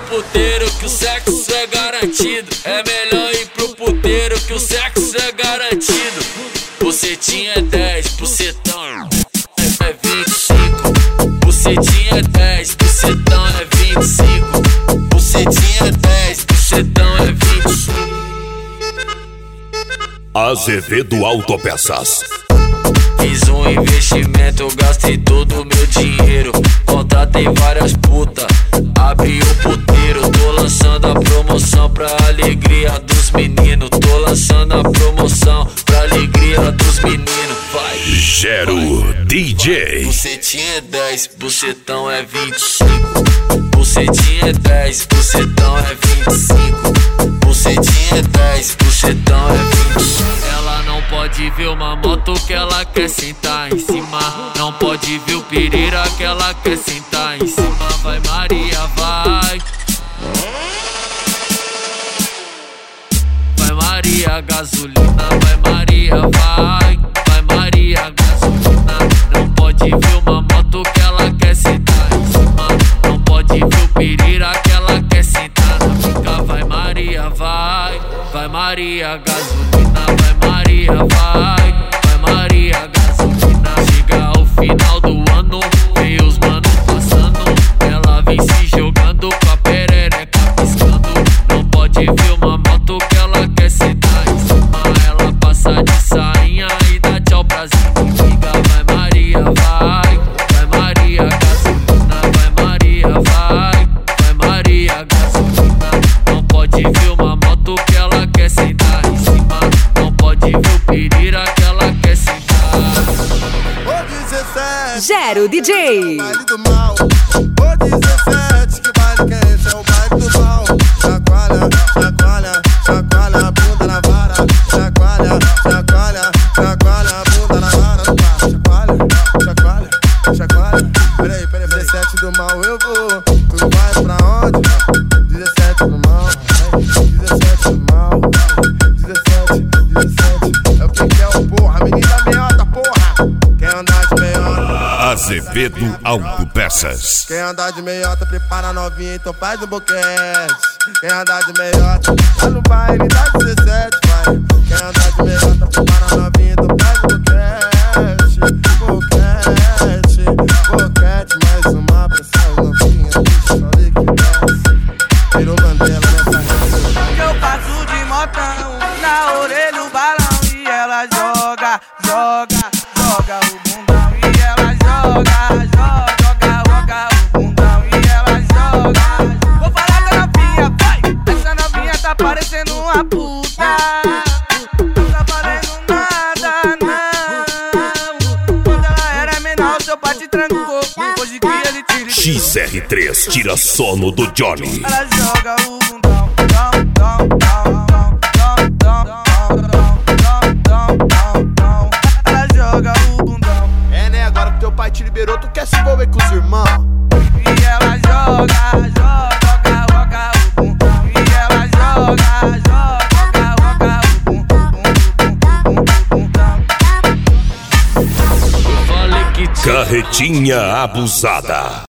puteiro que o sexo é garantido. É melhor ir pro puteiro que o sexo é garantido. Bucetinha é 10, bucetão é 25. Bucetinha é 10, bucetão é 25. Bucetinha é 10, bucetão é 25. Azevedo Autopeças. Fiz um investimento, gastei todo o meu dinheiro. Contratei várias putas, abri o puteiro. Tô lançando a promoção pra alegria dos meninos. Tô lançando a promoção pra alegria dos meninos. Vai, Gero DJ. Bucetinha é 10, bucetão é 25. Bucetinha é 10, bucetão é 25. Bucetinha é 10, bucetão é 25. Ela não pode ver uma moto que ela quer sentar em cima. Não pode ver o Pereira que ela quer sentar em cima. Vai Maria, vai. Vai Maria, gasolina. Vai Maria, vai. Vai Maria, gasolina. Não pode ver uma moto que ela quer sentar em cima. Não pode ver o Pereira que ela quer sentar na pica. Vai Maria, vai. Vai Maria, gasolina. Vai Maria, vai. Vai Maria, gasolina. Chega ao final do ano, vê os manos passando. Ela vem se jogando com a perereca piscando. Não pode ver uma moto que ela quer sentar em cima. Ela passa de sainha e dá tchau pra amiga. Vai Maria, vai. Vai Maria, gasolina. Vai Maria, vai. Vai Maria, gasolina. Não pode ver uma moto que ela quer sentar em cima. Não pode ver o Pereira que ela quer sentar. Gero DJ. Baile do mal. O 17, que baile que é esse? É o baile do mal. Chacoalha, chacoalha, chacoalha a bunda na vara. Chacoalha, chacoalha, chacoalha a bunda na vara. Chacoalha, chacoalha, chacoalha. Peraí, 17 do mal eu vou. Tu vai pra onde? 17 do mal. 17 do mal. 17. É o que é o porra? Menina meiota, porra. Quem andar de meiota? Azevedo Autopeças. Quem andar de meiota, prepara novinha, então faz um boquete. Quem andar de meiota, tá no baile, dá 17, vai. Quem andar de meiota, prepara novinha, então faz um boquete. Boquete, boquete, mais uma pra essa novinha. Falei que desce, virou Mandela nessa casa. Eu passo de motão, na orelha o balão. E ela joga, joga, joga o bundão. E ela joga, joga, joga o bundão. E ela joga. Vou falar com a novinha, vai. Essa novinha tá parecendo uma puta. Não tá valendo nada, não. Quando ela era menor, seu pai te trancou. Hoje que ele tira XR3 tira sono do Johnny. ela joga o bundão, dom, dom, dom, dom, dom, dom, dom, dom. Ela joga o bundão. É, né? Agora que teu pai te liberou, tu quer se envolver com os irmãos? E ela joga, joga, joga o bundão. E ela joga, joga, joga o bundão. Eu falei que Carretinha abusada.